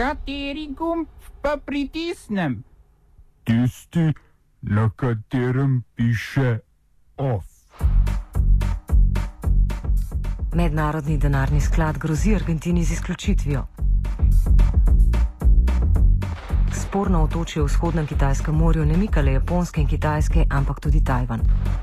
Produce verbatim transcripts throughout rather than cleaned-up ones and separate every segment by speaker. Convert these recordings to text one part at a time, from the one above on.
Speaker 1: Kateri gumb pa pritisnem?
Speaker 2: Tisti, na katerem piše OF.
Speaker 3: Mednarodni denarni sklad grozi Argentini z izključitvijo. Sporno otočje v vzhodnem Kitajskem morju ne mika le Japonske in Kitajske, ampak tudi Tajvan.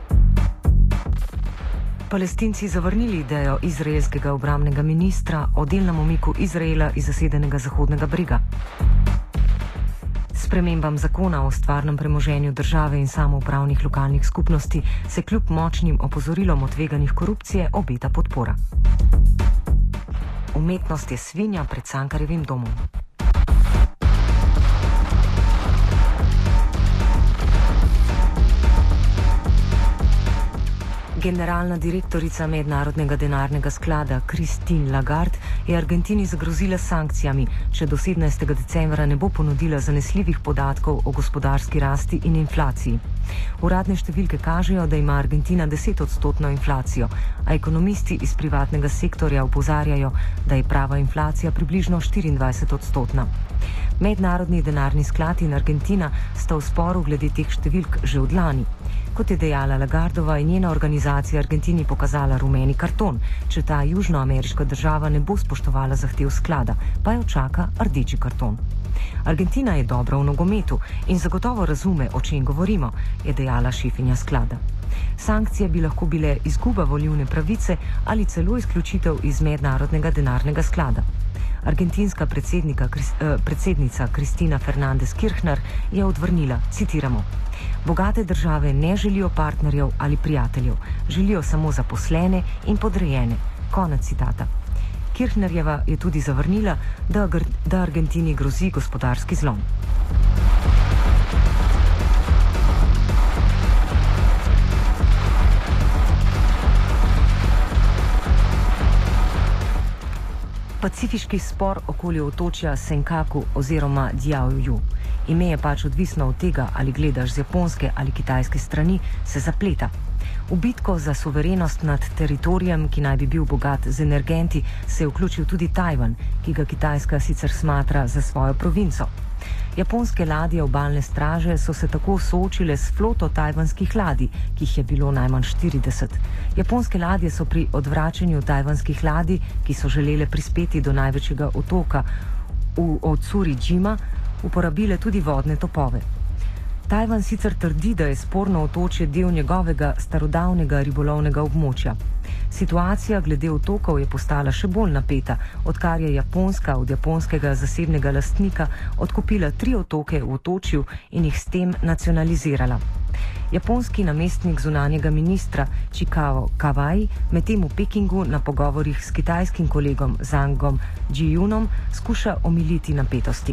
Speaker 3: Palestinci zavrnili idejo izraelskega obrambnega ministra o delnem umiku Izraela iz zasedenega Zahodnega brega. Spremembam zakona o stvarnem premoženju države in samoupravnih lokalnih skupnosti se kljub močnim opozorilom o tveganjih korupcije obeta podpora. Umetnost je svinja pred Cankarjevim domom. Generalna direktorica Mednarodnega denarnega sklada Christine Lagarde je Argentini zagrozila s sankcijami, če do sedemnajstega decembra ne bo ponudila zanesljivih podatkov o gospodarski rasti in inflaciji. Uradne številke kažejo, da ima Argentina desetodstotno inflacijo, a ekonomisti iz privatnega sektorja opozarjajo, da je prava inflacija približno štiriindvajsetodstotna. Mednarodni denarni sklad in Argentina sta v sporu glede teh številk že od lani. Kot je dejala Lagardova, je njena organizacija Argentini pokazala rumeni karton, če ta južnoameriška država ne bo spoštovala zahtev sklada, pa jo čaka rdeči karton. Argentina je dobra v nogometu in zagotovo razume, o čem govorimo, je dejala šefinja sklada. Sankcije bi lahko bile izguba volilne pravice ali celo izključitev iz Mednarodnega denarnega sklada. Argentinska predsednica Cristina Fernández Kirchner je odvrnila, citiramo: "Bogate države ne želijo partnerjev ali prijateljev, želijo samo zaposlene in podrejene." Konec citata. Kirchnerjeva je tudi zavrnila, da, da Argentini grozi gospodarski zlom. Pacifiški spor okoli otočja Senkaku oziroma Diaoyu. Ime je pač odvisno od tega, ali gledaš z japonske ali kitajske strani, se zapleta. V bitko za suverenost nad teritorijem, ki naj bi bil bogat z energenti, se je vključil tudi Tajvan, ki ga Kitajska sicer smatra za svojo provinco. Japonske ladje obalne straže so se tako soočile s floto tajvanskih ladij, ki jih je bilo najmanj štirideset. Japonske ladje so pri odvračanju tajvanskih ladij, ki so želele prispeti do največjega otoka v Otsurijima, uporabile tudi vodne topove. Tajvan sicer trdi, da je sporno otočje del njegovega starodavnega ribolovnega območja. Situacija glede otokov je postala še bolj napeta, odkar je Japonska od japonskega zasebnega lastnika odkupila tri otoke v otočju in jih s tem nacionalizirala. Japonski namestnik zunanjega ministra Chikao Kawai medtem v Pekingu na pogovorih s kitajskim kolegom Zhangom Jijunom skuša omiliti napetosti.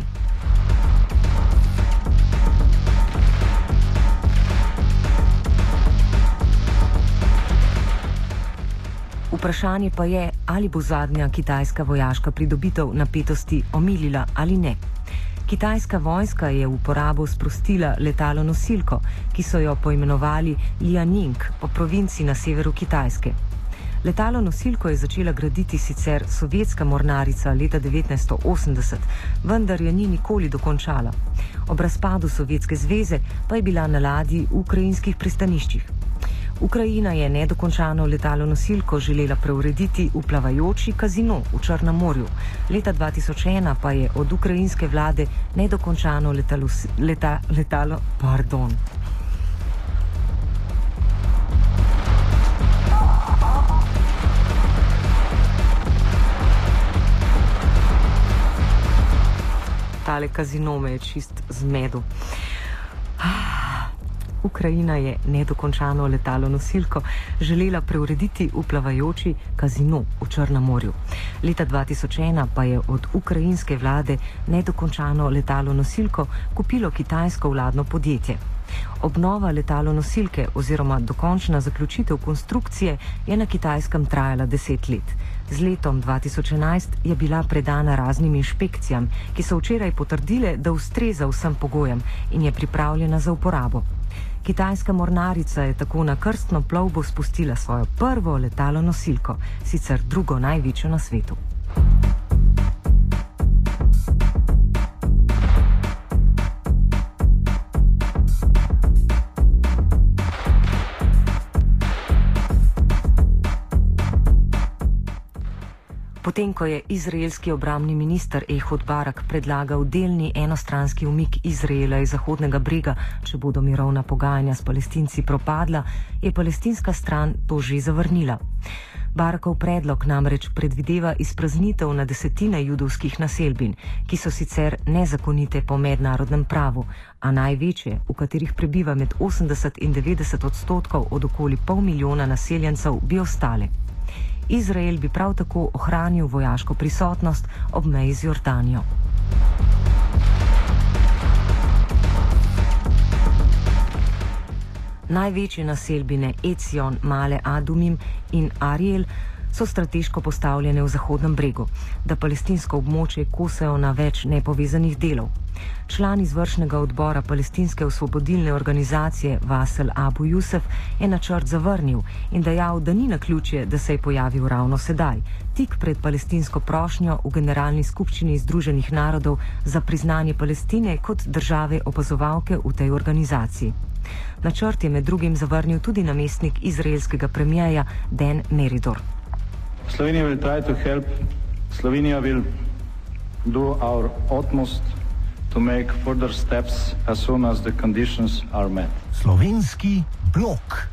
Speaker 3: Vprašanje pa je, ali bo zadnja kitajska vojaška pridobitev napetosti omilila ali ne. Kitajska vojska je v uporabo sprostila letalo nosilko, ki so jo poimenovali Lianing po provinci na severu Kitajske. Letalo nosilko je začela graditi sicer sovjetska mornarica leta devetnajststo osemdeset, vendar je ni nikoli dokončala. Ob razpadu Sovjetske zveze pa je bila na ladji v ukrajinskih pristaniščih. Ukrajina je nedokončano letalo nosilko želela preurediti v plavajoči kazino v Črnem morju. Leta dva tisoč ena pa je od ukrajinske vlade nedokončano letalo, leta, letalo, pardon. Tale kazino me je čist zmedel. Ukrajina je nedokončano letalo nosilko želela preurediti v plavajoči kazino v Črnem morju. Leta dva tisoč ena pa je od ukrajinske vlade nedokončano letalo nosilko kupilo kitajsko vladno podjetje. Obnova letalo nosilke oziroma dokončna zaključitev konstrukcije je na Kitajskem trajala deset let. Z letom dva tisoč enajst je bila predana raznim inšpekcijam, ki so včeraj potrdile, da ustreza vsem pogojem in je pripravljena za uporabo. Kitajska mornarica je tako na krstno plovbo spustila svojo prvo letalo nosilko, sicer drugo največjo na svetu. Potem, ko je izraelski obrambni minister Ehud Barak predlagal delni enostranski umik Izraela iz Zahodnega brega, če bodo mirovna pogajanja s Palestinci propadla, je palestinska stran to že zavrnila. Barakov predlog namreč predvideva izpraznitev na desetine judovskih naselbin, ki so sicer nezakonite po mednarodnem pravu, a največje, v katerih prebiva med osemdeset in devetdeset odstotkov od okoli pol milijona naseljencev, bi ostale. Izrael bi prav tako ohranil vojaško prisotnost ob meji z Jordanijo. Največje naselbine Ecion, Male Adumim in Ariel so strateško postavljene v Zahodnem bregu, da palestinsko območje kosejo na več nepovezanih delov. Član izvršnega odbora palestinske osvobodilne organizacije Vasel Abu Jusef je načrt zavrnil in dejal, da ni naključje, da se je pojavil ravno sedaj, tik pred palestinsko prošnjo v Generalni skupščini Združenih narodov za priznanje Palestine kot države opazovalke v tej organizaciji. Načrt je med drugim zavrnil tudi namestnik izraelskega premijeja Dan Meridor.
Speaker 4: Slovenija will try to help. Slovenija will do our utmost to make further steps as soon as the conditions are met.
Speaker 5: Slovenski blok.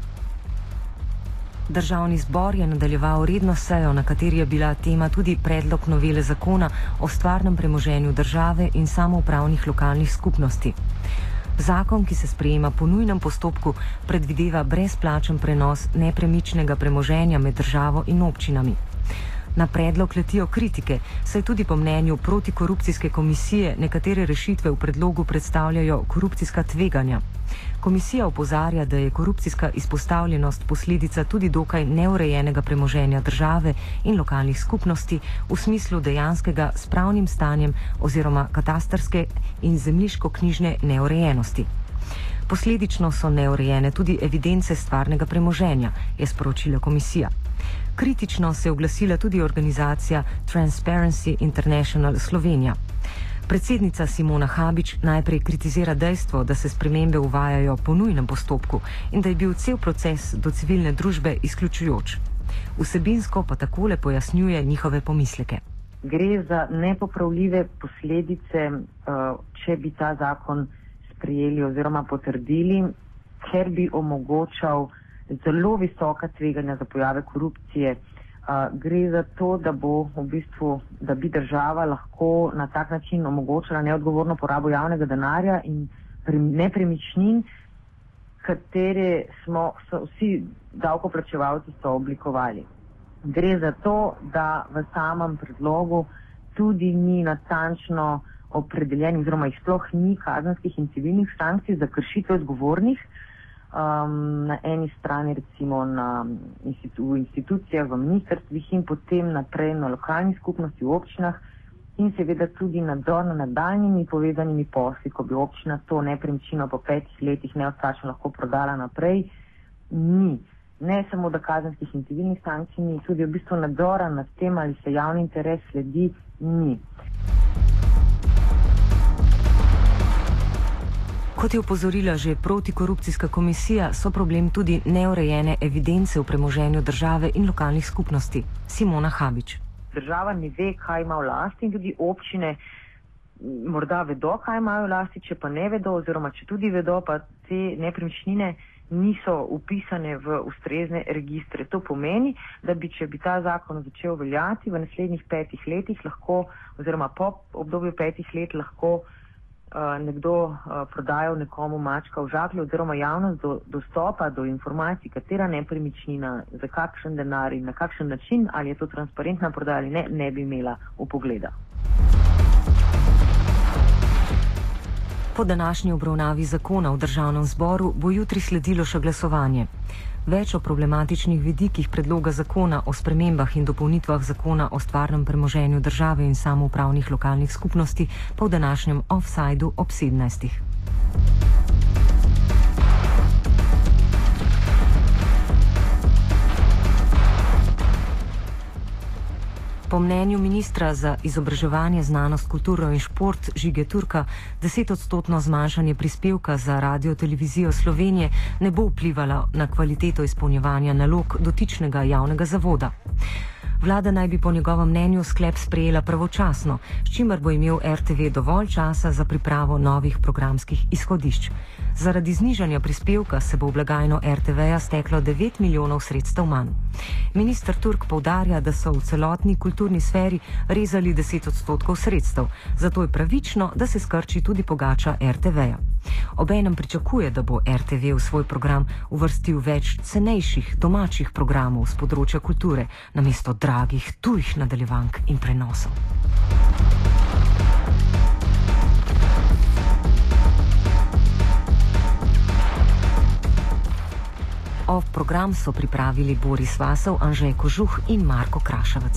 Speaker 3: Državni zbor je nadaljeval redno sejo, na kateri je bila tema tudi predlog novele zakona o stvarnem premoženju države in samoupravnih lokalnih skupnosti. Zakon, ki se sprejema po nujnem postopku, predvideva brezplačen prenos nepremičnega premoženja med državo in občinami. Na predlog letijo kritike, saj tudi po mnenju protikorupcijske komisije nekatere rešitve v predlogu predstavljajo korupcijska tveganja. Komisija opozarja, da je korupcijska izpostavljenost posledica tudi dokaj neurejenega premoženja države in lokalnih skupnosti v smislu dejanskega s pravnim stanjem oziroma katastarske in zemljiško-knjižne neurejenosti. Posledično so neurejene tudi evidence stvarnega premoženja, je sporočila komisija. Kritično se je oglasila tudi organizacija Transparency International Slovenija. Predsednica Simona Habič najprej kritizira dejstvo, da se spremembe uvajajo po nujnem postopku in da je bil cel proces do civilne družbe izključujoč. Vsebinsko pa takole pojasnjuje njihove pomisleke.
Speaker 6: Gre za nepopravljive posledice, če bi ta zakon sprejeli oziroma potrdili, ker bi omogočal zelo visoka tveganja za pojave korupcije. Uh, gre za to, da bo v bistvu, da bi država lahko na tak način omogočala neodgovorno porabo javnega denarja in nepremičnin, katere smo so vsi davkoplačevalci so oblikovali. Gre za to, da v samem predlogu tudi ni natančno opredeljenih, oziroma jih sploh ni kazenskih in civilnih sankcij za kršitve odgovornih. Um, na eni strani recimo na institu, v institucijah, v ministrstvih in potem naprej na lokalnih skupnosti v občinah in seveda tudi nadzor nad nadaljnjimi povezanimi posli, ko bi občina to nepremičnino po petih letih neodplačno lahko prodala naprej, ni. Ne samo da kazenskih in civilnih sankcij ni, tudi v bistvu nadzora nad tem, ali se javni interes sledi, ni.
Speaker 3: Kot je upozorila že protikorupcijska komisija, so problem tudi neurejene evidence v premoženju države in lokalnih skupnosti. Simona Habič.
Speaker 6: Država ne ve, kaj ima v lasti in tudi občine morda vedo, kaj imajo v lasti, če pa ne vedo oziroma če tudi vedo, pa te nepremičnine niso upisane v ustrezne registre. To pomeni, da bi, če bi ta zakon začel veljati v naslednjih petih letih lahko, oziroma po obdobju petih let lahko Uh, nekdo uh, prodajal nekomu mačka v žaklju oziroma javnost do, dostopa do informacij, katera nepremičnina, za kakšen denar in na kakšen način, ali je to transparentna prodaja ali ne, ne bi imela vpogleda.
Speaker 3: Po današnji obravnavi zakona v Državnem zboru bo jutri sledilo še glasovanje. Več o problematičnih vidikih predloga zakona o spremembah in dopolnitvah zakona o stvarnem premoženju države in samoupravnih lokalnih skupnosti pa v današnjem offsajdu ob sedemnajstih. Po mnenju ministra za izobraževanje, znanost, kulturo in šport Žige Turka, desetodstotno zmanjšanje prispevka za Radio-televizijo Slovenije ne bo vplivalo na kvaliteto izpolnjevanja nalog dotičnega javnega zavoda. Vlada naj bi po njegovem mnenju sklep sprejela pravočasno, s čimer bo imel R T V dovolj časa za pripravo novih programskih izhodišč. Zaradi znižanja prispevka se bo v blagajno R T V-ja steklo devet milijonov sredstev manj. Minister Turk poudarja, da so v celotni kulturni sferi rezali deset odstotkov sredstev, zato je pravično, da se skrči tudi pogača R T V-ja. Obenem pričakuje, da bo R T V v svoj program uvrstil več cenejših domačih programov z področja kulture, namesto dragih tujih nadaljevank in prenosov. Off program so pripravili Boris Vasov, Anžej Kožuh in Marko Kraševec.